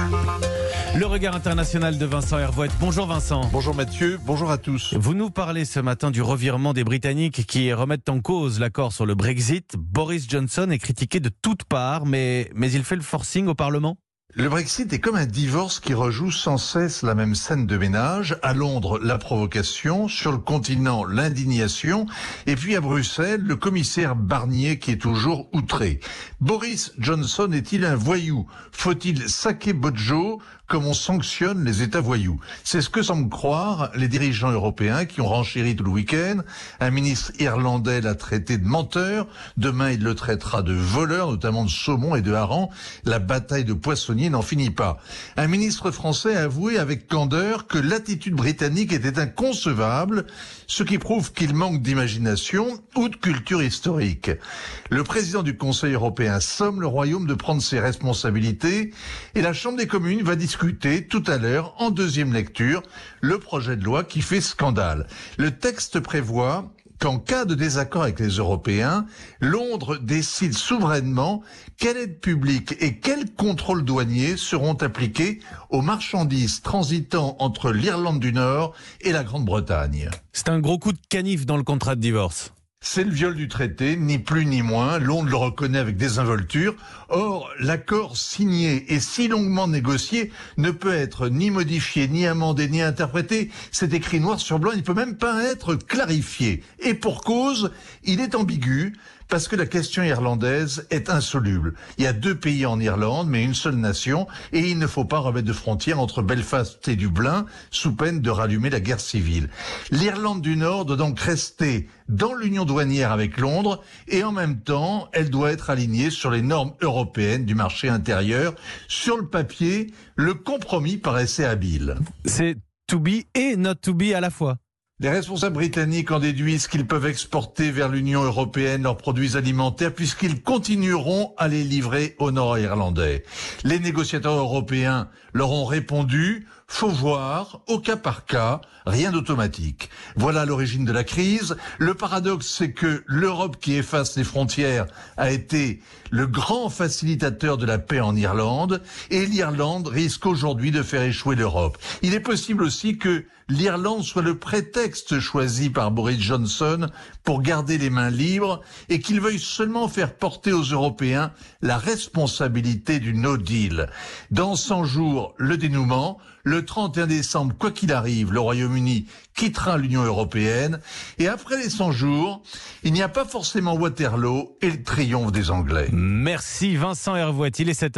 Le regard international de Vincent Hervouet. Bonjour Vincent. Bonjour Mathieu, bonjour à tous. Vous nous parlez ce matin du revirement des Britanniques qui remettent en cause l'accord sur le Brexit. Boris Johnson est critiqué de toutes parts, mais il fait le forcing au Parlement ? Le Brexit est comme un divorce qui rejoue sans cesse la même scène de ménage. À Londres, la provocation. Sur le continent, l'indignation. Et puis à Bruxelles, le commissaire Barnier qui est toujours outré. Boris Johnson est-il un voyou ? Faut-il saquer Bojo comme on sanctionne les États voyous? C'est ce que semblent croire les dirigeants européens qui ont renchéri tout le week-end. Un ministre irlandais l'a traité de menteur. Demain, il le traitera de voleur, notamment de saumon et de hareng. La bataille de poissonniers n'en finit pas. Un ministre français a avoué avec candeur que l'attitude britannique était inconcevable, ce qui prouve qu'il manque d'imagination ou de culture historique. Le président du Conseil européen somme le Royaume de prendre ses responsabilités et la Chambre des communes va discuter tout à l'heure, en deuxième lecture, le projet de loi qui fait scandale. Le texte prévoit qu'en cas de désaccord avec les Européens, Londres décide souverainement quelle aide publique et quels contrôles douaniers seront appliqués aux marchandises transitant entre l'Irlande du Nord et la Grande-Bretagne. C'est un gros coup de canif dans le contrat de divorce. C'est le viol du traité, ni plus ni moins. Londres le reconnaît avec désinvolture. Or, l'accord signé et si longuement négocié ne peut être ni modifié, ni amendé, ni interprété. C'est écrit noir sur blanc, il ne peut même pas être clarifié. Et pour cause, il est ambigu, parce que la question irlandaise est insoluble. Il y a deux pays en Irlande, mais une seule nation, et il ne faut pas remettre de frontière entre Belfast et Dublin, sous peine de rallumer la guerre civile. L'Irlande du Nord doit donc rester dans l'union douanière avec Londres, et en même temps, elle doit être alignée sur les normes européennes du marché intérieur. Sur le papier, le compromis paraissait habile. C'est to be et not to be à la fois. Les responsables britanniques en déduisent qu'ils peuvent exporter vers l'Union européenne leurs produits alimentaires puisqu'ils continueront à les livrer aux Nord-Irlandais. Les négociateurs européens leur ont répondu « faut voir, au cas par cas, rien d'automatique ». Voilà l'origine de la crise. Le paradoxe, c'est que l'Europe qui efface les frontières a été le grand facilitateur de la paix en Irlande et l'Irlande risque aujourd'hui de faire échouer l'Europe. Il est possible aussi que l'Irlande soit le prétexte choisi par Boris Johnson pour garder les mains libres et qu'il veuille seulement faire porter aux Européens la responsabilité du no deal. Dans 100 jours, le dénouement. Le 31 décembre, quoi qu'il arrive, le Royaume-Uni quittera l'Union européenne. Et après les 100 jours, il n'y a pas forcément Waterloo et le triomphe des Anglais. Merci Vincent Hervouet, il est 7h.